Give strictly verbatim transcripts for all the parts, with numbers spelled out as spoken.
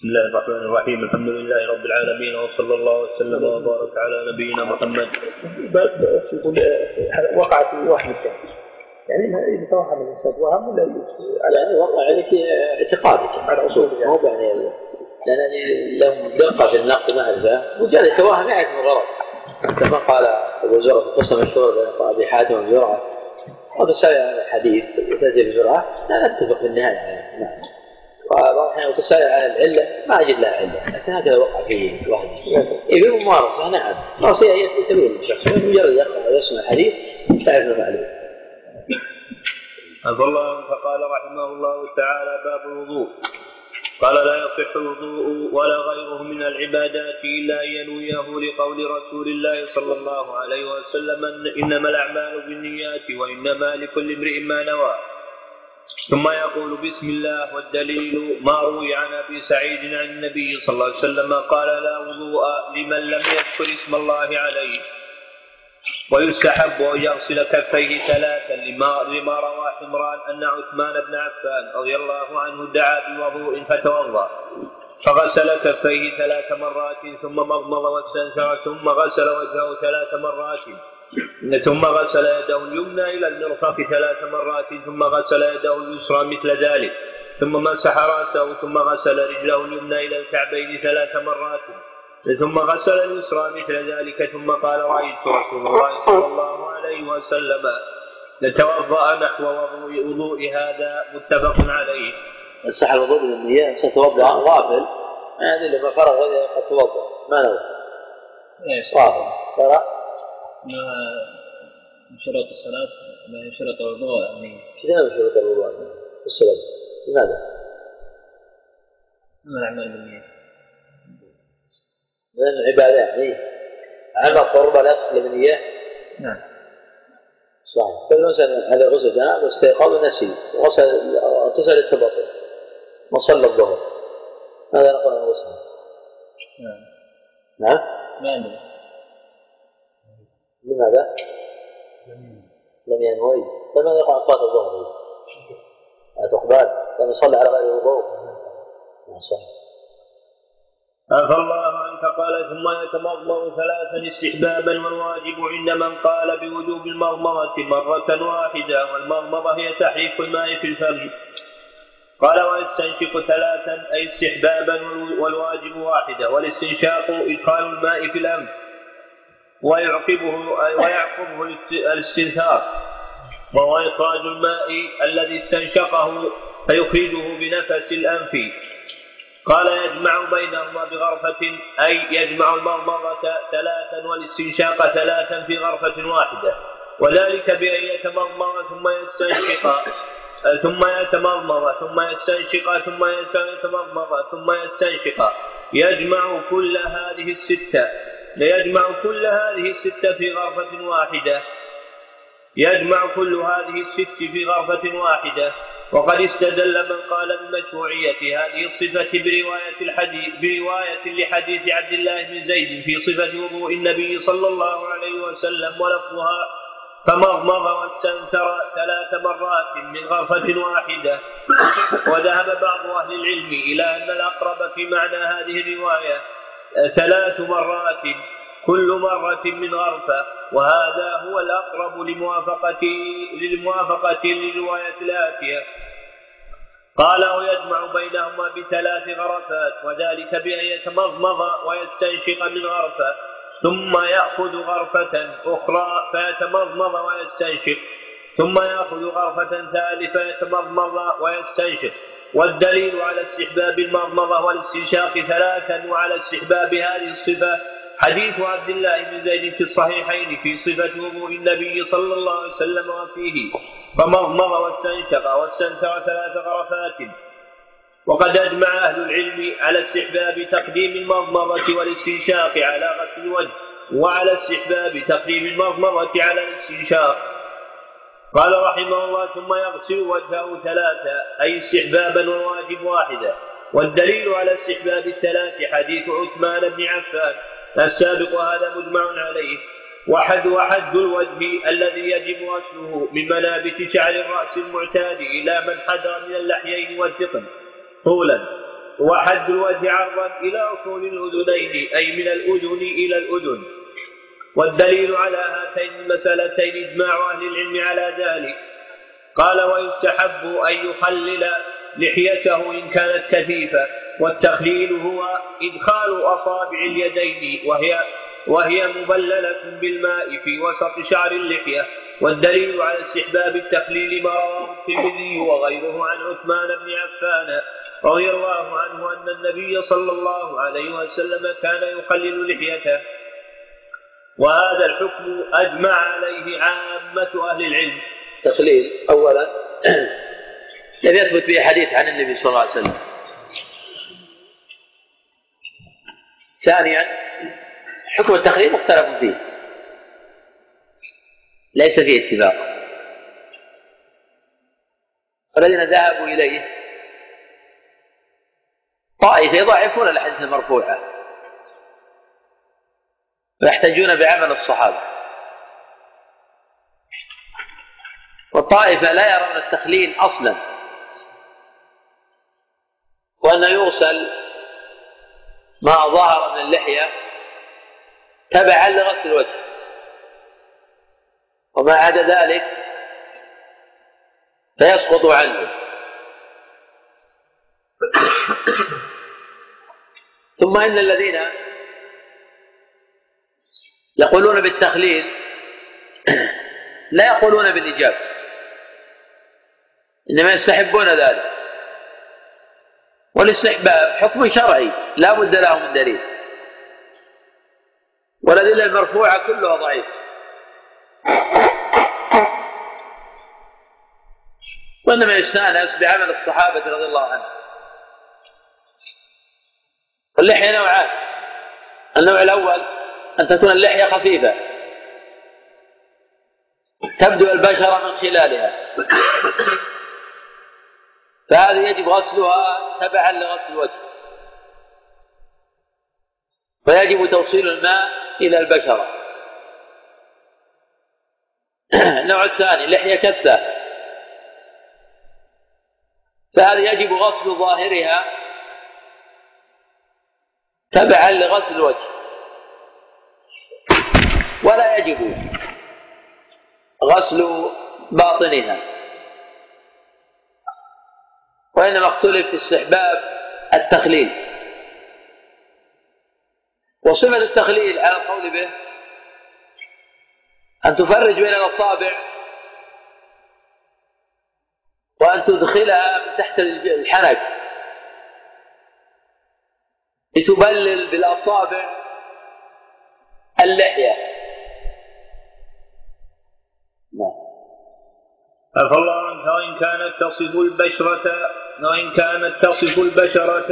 بسم الله الرحمن الرحيم. الحمد لله رب العالمين، وصلى الله وسلم وبارك على نبينا محمد. وقع في وهم يعني إذا توهم الإنسان وهم ولا يعني وقع يعني في اعتقاده على أصول مو يعني لأن لهم دقة في النقد معرفة وجاء يتوهم يعرف من غلط كما قال أبو زرعة في قصة مشهورة بين أبي حاتم وزرعة هذا سائل عن الحديث وتأتي بزرعة لا نتفق في النهاية يعني. نعم. وأحيانا وتسائل عن العلة ما أجد لها علة لكن هكذا وقع فيه واحد إيه بممارسة. نعم ممارسة هي تبين الشخص مجرد يقرأ ويسمع الحديث تعرف المعلومة. عفى الله. فقال رحمه الله تعالى: باب الوضوء. قال: لا يصح الوضوء ولا غيره من العبادات إلا أن ينويه لقول رسول الله صلى الله عليه وسلم: إنما الأعمال بالنيات وإنما لكل امرئ ما نوى. ثم يقول: بسم الله. والدليل ما روي عن أبي سعيد عن النبي صلى الله عليه وسلم قال: لا وضوء لمن لم يذكر اسم الله عليه. ويستحب أن يغسل كفيه ثلاثا لما, لما روى حمران أن عثمان بن عفان رضي الله عنه دعا بوضوء فتوضأ فغسل كفيه ثلاث مرات ثم مضمض واستنثر ثم غسل وجهه ثلاث مرات ثم غسل يده اليمنى إلى المرفق ثلاث مرات ثم غسل يده اليسرى مثل ذلك ثم مسح رأسه ثم غسل رجله اليمنى إلى الكعبين ثلاث مرات ثم غسل اليسرى مثل ذلك ثم قال: رأيت رسول الله صلى الله عليه وسلم لتوضأ نحو وضوء هذا. متفق عليه. مسح الوضوء بالنية ستوضأ غافل يعني لما فرغ قد توضأ ما نوى غافل ترى ما من شروط الصلاة ما من شروط الوضوء يعني كذا من شروط الوضوء الصلاة. لماذا؟ ما الأعمال بالنية من العبادة يعني عمل قربة لا يصح بالنية. نعم صحيح. كل مثلا هذا غسل جنابه واستيقظ ونسي وغسل اغتسل التبطل وصلى الظهر هذا نقول عنه غسل. نعم نعم ما عنده. لماذا؟ لم ينوي. فماذا يقع صلاة الظهر؟ تقبل كان يصلي على غير وضوء. صحيح. عفى الله عنك. قال: ثم يتمضمض ثلاثا استحبابا، والواجب عند من قال بوجوب المضمضة مرة واحدة، والمضمضة هي تحريك الماء في الفم. قال: ويستنشق ثلاثا أي استحبابا، والواجب واحدة، والاستنشاق إدخال الماء في الأنف ويعقبه ويعقبه الاستنثار وهو إخراج الماء الذي استنشقه فيخرجه بنفس الأنف. قال: يجمع بينهما بغرفة أي يجمع المضمضة ثلاثا والاستنشاق ثلاثا في غرفة واحدة، وذلك بأن يتمضمض ثم يستنشق ثم يتمضمض ثم يستنشق ثم يتمضمض ثم يستنشق يجمع كل هذه الستة ليجمع كل هذه الستة في غرفة واحدة يجمع كل هذه الست في غرفة واحدة. وقد استدل من قال بمشروعية هذه الصفة برواية الحديث برواية لحديث عبد الله بن زيد في صفة وضوء النبي صلى الله عليه وسلم ولفظها: فمضمض واستنثر ثلاث مرات من غرفة واحدة. وذهب بعض أهل العلم إلى أن الأقرب في معنى هذه الرواية ثلاث مرات كل مرة من غرفة، وهذا هو الأقرب لموافقة للموافقة للرواية الآتية. قال: ويجمع بينهما بثلاث غرفات، وذلك بأن يتمضمض ويستنشق من غرفة ثم يأخذ غرفة أخرى فيتمضمض ويستنشق ثم يأخذ غرفة ثالثة فيتمضمض ويستنشق. والدليل على استحباب المضمضة والاستنشاق ثلاثا وعلى استحباب هذه الصفة حديث عبد الله بن زيد في الصحيحين في صفة وضوء النبي صلى الله عليه وسلم وفيه: فمضمض واستنشق واستنثر ثلاث غرفات. وقد أجمع أهل العلم على استحباب تقديم المضمضة والاستنشاق على غسل الوجه، وعلى استحباب تقديم المضمضة على الاستنشاق. قال رحمه الله: ثم يغسل وجهه ثلاثة أي استحبابا والواجب واحدة. والدليل على استحباب الثلاث حديث عثمان بن عفان السابق، وهذا مجمع عليه. وحد وحد الوجه الذي يجب غسله من منابت شعر الرأس المعتاد إلى من حدر من اللحيين والذقن طولا، وحد الوجه عرضا إلى أصول الأذنين أي من الأذن إلى الأذن. والدليل على هاتين المسألتين إجماع أهل العلم على ذلك. قال ويستحب أن يخلل لحيته إن كانت كثيفة، والتخليل هو إدخال أصابع اليدين وهي, وهي مبللة بالماء في وسط شعر اللحية. والدليل على استحباب التخليل ما رواه الترمذي وغيره عن عثمان بن عفان رضي الله عنه أن النبي صلى الله عليه وسلم كان يخلل لحيته، وهذا الحكم أجمع عليه عامة أهل العلم. تخليل أولا لم يثبت به حديث عن النبي صلى الله عليه وسلم. ثانيا حكم التخليل مختلف فيه، ليس فيه اتفاق. والذين ذهبوا إليه طائفة يضعفون الحديث المرفوعة ويحتجون بعمل الصحابة، والطائفة لا يرون التخليل أصلا، وأن يغسل ما ظهر من اللحية تبعا لغسل الوجه، وما عدا ذلك فيسقط عنه. ثم إن الذين يقولون بالتخليل لا يقولون بالإجابة، إنما يستحبون ذلك، والاستحباب حكم شرعي لا بد له من دليل، والأدلة المرفوعة كلها ضعيف. وإنما يستأنس بعمل الصحابة رضي الله عنهم. اللحية نوعان: النوع الأول أن تكون اللحية خفيفة تبدو البشرة من خلالها، فهذه يجب غسلها تبعا لغسل الوجه، ويجب توصيل الماء إلى البشرة. النوع الثاني لحية كثة، فهذا يجب غسل ظاهرها تبعا لغسل الوجه، ولا يجب غسل باطنها، وإنما اختلف في استحباب التخليل. وصفة التخليل على القول به أن تفرج بين الأصابع وأن تدخلها من تحت الحنك لتبلل بالأصابع اللحية. عفى الله عنك. وإن كانت تصف البشرة وإن كانت تصف البشرة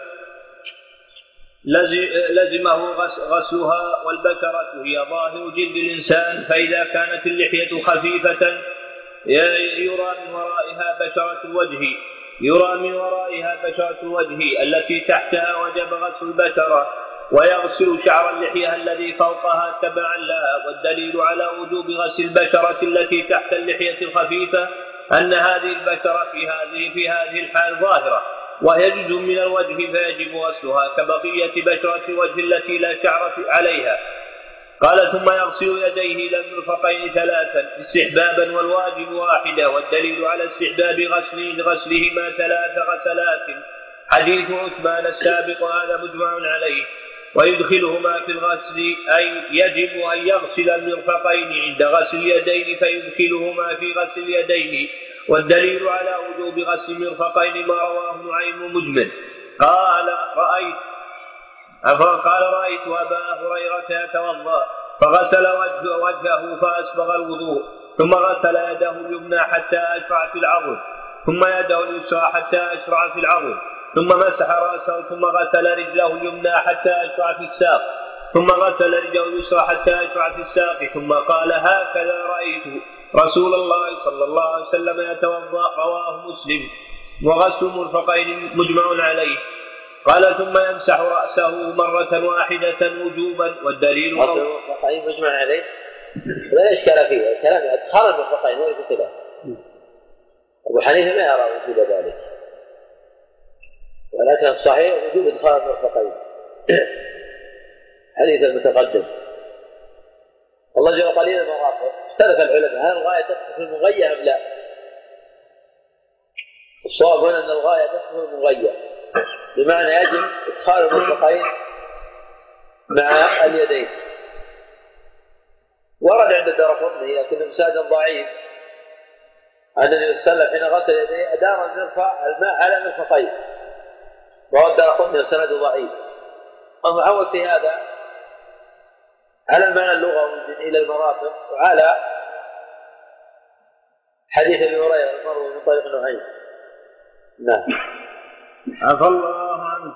لزمه غسلها، والبشرة هي ظاهر جلد الإنسان، فإذا كانت اللحية خفيفة يرى من ورائها بشرة الوجه يرى من ورائها بشرة الوجه التي تحتها وجب غسل البشرة، ويغسل شعر اللحية الذي فوقها تبعا لها. والدليل على وجوب غسل البشرة التي تحت اللحية الخفيفة أن هذه البشرة في هذه في هذه الحال ظاهرة، وهي جزء من الوجه فيجب غسلها كبقية بشرة الوجه التي لا شعر عليها. قال ثم يغسل يديه إلى المرفقين ثلاثا استحبابا، والواجب واحدة. والدليل على استحباب غسل غسلهما ثلاث غسلات حديث عثمان السابق، هذا مجمع عليه. ويدخلهما في الغسل أي يجب أن يغسل المرفقين عند غسل اليدين، فيدخلهما في غسل اليدين. والدليل على وجوب غسل المرفقين ما رواه نعيم مجمل. قال رأيت قال رأيت أبا هريرة يتوضأ فغسل وجهه, وجهه فأسبغ الوضوء، ثم غسل يده اليمنى حتى أشرع في العضد، ثم يده اليسرى حتى أشرع في العضد، ثم مسح رأسه، ثم غسل رجله اليمنى حتى أشرع في الساق، ثم غسل رجله اليسرى حتى أشرع في الساق، ثم قال هكذا رأيت رسول الله صلى الله عليه وسلم يتوضأ. رواه مسلم. وغسل المرفقين مجمع عليه. قال ثم يمسح رأسه مرة واحدة وجوبا. والدليل غسل المرفقين مجمع عليه لا إشكال فيه، الكلام أدخل المرفقين وليس خلاف. أبو حنيفة ما يرى وجوب ذلك، ولكن الصحيح وجوب إدخال المرفقين حديث المتقدم. الله جل قليل المرافق. اختلف العلماء هل الغاية تدخل في المغية أم لا؟ الصواب هنا أن الغاية تدخل في المغية، بمعنى يجب إدخال المرفقين مع اليدين. ورد عند الدارقطني لكن إسناد ضعيف أن النبي صلى الله عليه وسلم حين غسل يديه أدار المرفق الماء على المرفقين، وهو الدارقطني إسناد ضعيف. المعول في هذا على المعنى اللغوي إلى المرافق وعلى حديث ابي هريره المروي من طريق نعيم. نعم. عفى الله عنه.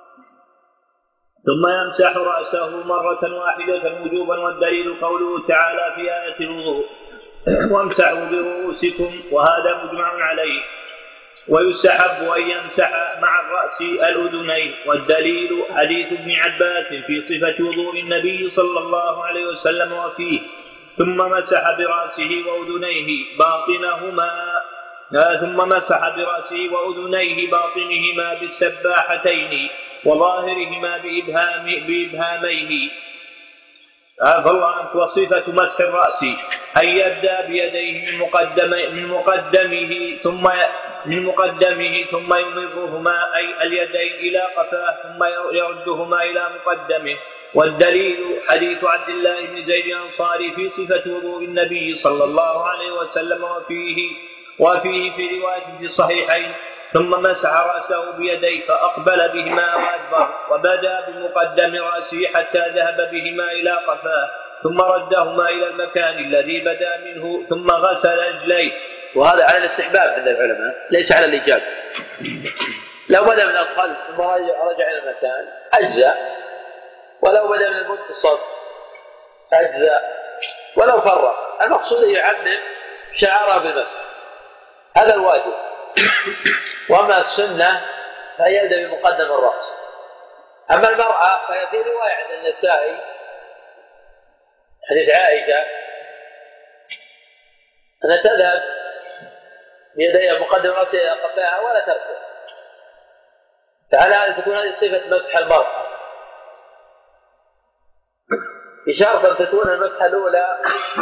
ثم يمسح رأسه مرة واحدة وجوبا، والدليل قوله تعالى في آية الوضوء وامسحوا برؤوسكم، وهذا مجمع عليه. ويستحب أن يمسح مع الرأس الأذنين، والدليل حديث ابن عباس في صفة وضوء النبي صلى الله عليه وسلم وفيه ثم مسح برأسه وأذنيه باطنهما ثم مسح برأسه وأذنيه باطنهما بالسباحتين وظاهرهما بإبهام بإبهاميه. عفى الله عنك. وصفة مسح الرأس أن يبدأ بيديه من مقدمه من مقدمه ثم من مقدمه ثم يمرهما أي اليدين إلى قفاه ثم يردهما إلى مقدمه. والدليل حديث عبد الله بن زيد الأنصاري في صفة وضوء النبي صلى الله عليه وسلم وفيه وفيه في رواية في الصحيحين ثم مسح رأسه بيديه فأقبل بهما وأدبر وبدأ بمقدم رأسه حتى ذهب بهما إلى قفاه ثم ردهما إلى المكان الذي بدأ منه ثم غسل رجليه. وهذا على الاستحباب عند العلماء ليس على الإيجاب. لو بدأ من الخلف ثم رجع إلى المكان أجزاء، ولو بدأ من المنتصف أجزاء، ولو فرق. المقصود يعمم شعره بالمسح، هذا الواجب. وأما السنة فهي يبدأ بمقدم الرأس. أما المرأة فهي في رواية عند النسائي حديث عائشة أن تذهب بيديها مقدم رأسها إلى قفاها ولا ترفع. فعلى أن تكون هذه صفة مسح المرأة بشرط أن تكون المسحة الأولى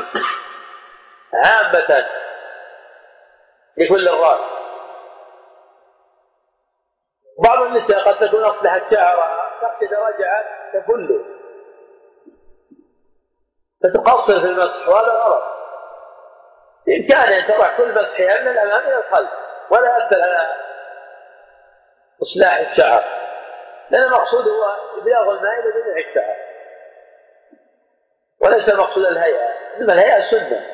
عامة لكل الرأس. بعض النساء قد تكون أصلحت شعرها تقصد رجعت تفله فتقصر في المسح، وهذا غلط. بإمكانها أن تضع كل مسحها من الأمام إلى الخلف ولا يأثر على إصلاح الشعر، لأن المقصود هو إبلاغ الماء إلى جميع الشعر وليس المقصود الهيئة، إنما الهيئة سنة.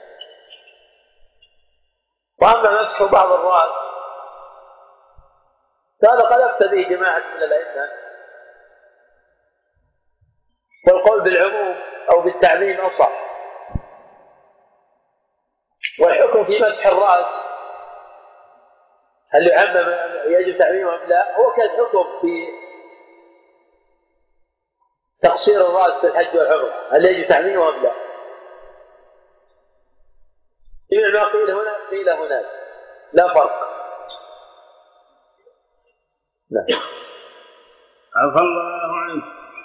وأما مسح بعض الرأس فهذا قد أفتى به جماعة من الأئمة، والقول بالعموم أو بالتعميم أصح. والحكم في مسح الرأس هل يعمم يجب تعميمه أم لا هو كالحكم في تقصير الرأس في الحج والعمرة، هل يجب تعميمه أم لا؟ جميع ما قيل هنا قيل هناك، لا فرق. لا. عفى الله عنه.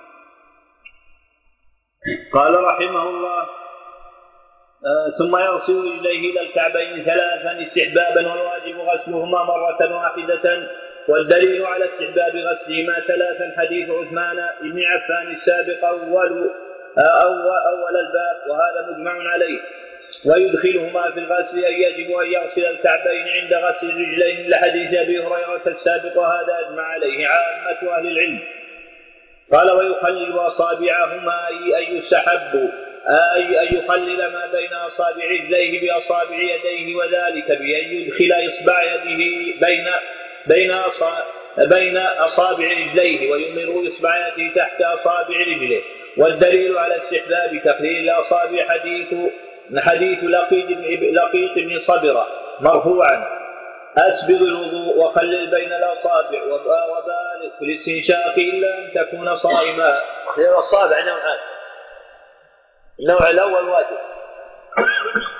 قال رحمه الله آه ثم يغسل رجليه إلى الكعبين ثلاثا استحبابا، والواجب غسلهما مرة واحدة. والدليل على استحباب غسلهما ثلاثا حديث عثمان بن عفان السابق أول أول, أول الباب، وهذا مجمع عليه. ويدخلهما في الغسل أن يجب أن يغسل الكعبين عند غسل الرجلين لحديث أبي هريرة السابق، وهذا أجمع عليه عامة أهل العلم. قال ويخلل أصابعهما أي أن يستحب أي أن يخلل ما بين أصابع رجليه بأصابع يديه، وذلك بأن يدخل إصبع يده بين بين أصابع بين أصابع رجليه ويمر إصبع يده تحت أصابع رجله. والدليل على استحباب تخليل الأصابع حديث حديث لقيط بن صبرة مرفوعا أسبغ الوضوء وخلل بين الأصابع وبالغ في الاستنشاق إلا أن تكون صائما. الأصابع نوعان، النوع الأول واجب،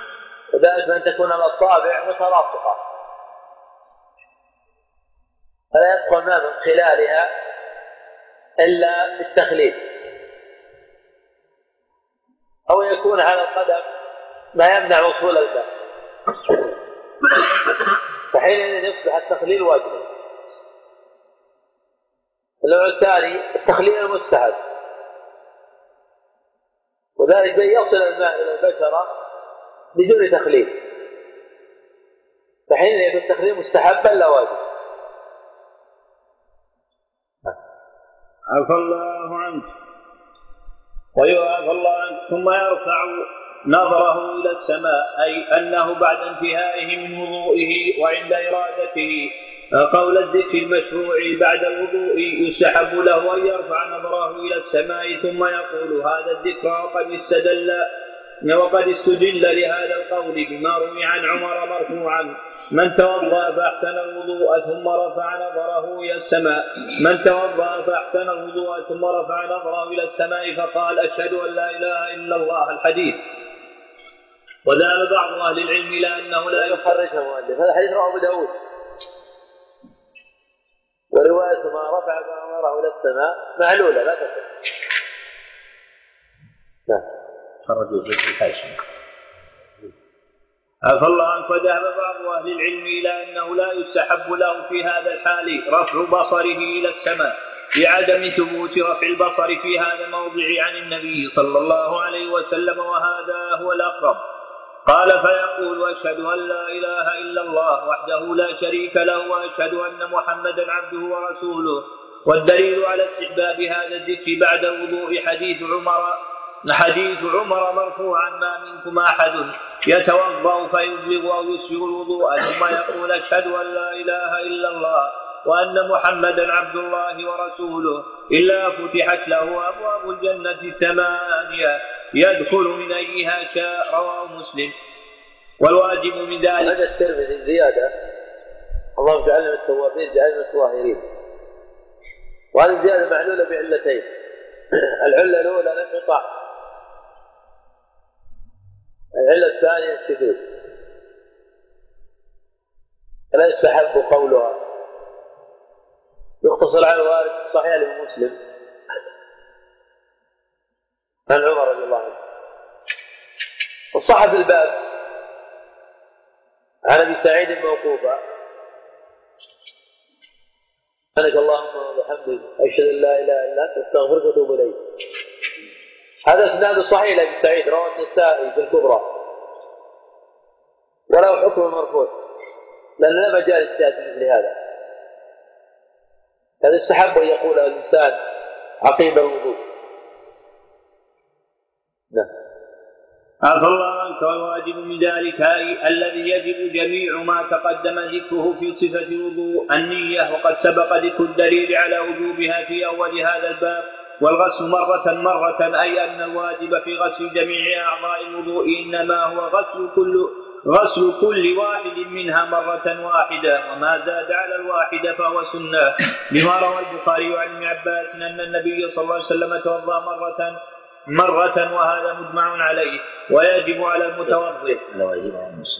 وذلك أن تكون الأصابع متلاصقة. فلا يدخل الماء من خلالها إلا بالتخليل، أو يكون على القدم ما يمنع وصول الماء، فحينئذ يصبح التخليل واجبا. النوع الثاني التخليل المستحب، وذلك بأن يصل الماء إلى البشرة بدون تخليل، فحينئذ يكون التخليل مستحبا لا واجب. عفى الله عنك. ويعفى الله عنك. ثم يرفع نظره إلى السماء، أي أنه بعد انتهائه من وضوئه وعند إرادته قول الذكر المشروع بعد الوضوء يستحب له أن يرفع نظره إلى السماء ثم يقول هذا الذكر، وقد استدل وقد استدل لهذا القول بما روي عن عمر مرفوعا: من توضأ فأحسن الوضوء ثم رفع نظره إلى السماء من توضأ فأحسن الوضوء ثم رفع نظره إلى السماء فقال أشهد أن لا إله إلا الله. الحديث. وذهب بعض أهل العلم إلى أنه لا يخرجه مؤلف. هذا حديث رواه أبو داود، ورواية ما رفع نظره إلى السماء معلولة لا تصح. لا خرجوا في الحاشية. عفى الله عنك. وذهب بعض أهل العلم إلى أنه لا يستحب له في هذا الحال رفع بصره إلى السماء لعدم ثبوت رفع البصر في هذا الموضع عن النبي صلى الله عليه وسلم، وهذا هو الأقرب. قال فيقول أشهد أن لا إله إلا الله وحده لا شريك له وأشهد أن محمدا عبده ورسوله. والدليل على استحباب هذا الذكر بعد الوضوء حديث عمر حديث عمر مرفوعا: ما منكم أحد يتوضأ فيبلغ أو يسبغ الوضوء ثم يقول أشهد أن لا إله إلا الله وأن محمدا عبد الله ورسوله إلا فتحت له أبواب الجنة الثمانية يدخل من أيها شاء. رواه مسلم. والواجب من ذلك هذا الترمذي زيادة: اللهم اجعلنا من التوابين اجعلنا من الطاهرين. وهذه الزيادة معلولة بعلتين: العلة الأولى الانقطاع، العلة الثانية الشذوذ. فلا يستحب قولها. يقتصر على الوارد في الصحيح لمسلم عن عمر رضي الله عنه. وصح في الباب عن ابي سعيد موقوفا: سبحانك اللهم وبحمدك اشهد ان لا اله الا انت استغفرك واتوب اليك. هذا اسناد صحيح لابي سعيد، رواه النسائي في الكبرى، وله حكم مرفوع لان لا مجال للسياسه مثل هذا. هذا استحب ان يقول الانسان عقيب الوضوء. نعم. عفى الله عنك. والواجب من ذلك الذي يجب جميع ما تقدم ذكره في صفة الوضوء النية، وقد سبق ذكر الدليل على وجوبها في أول هذا الباب. والغسل مرة مرة، أي أن الواجب في غسل جميع أعضاء الوضوء إنما هو غسل كل غسل كل واحد منها مرة واحدة، وما زاد على الواحدة فهو سنة، لما روى البخاري عن ابن عباس أن النبي صلى الله عليه وسلم توضأ مرة مرة وهذا مجمع عليه. ويجب على المتوضئ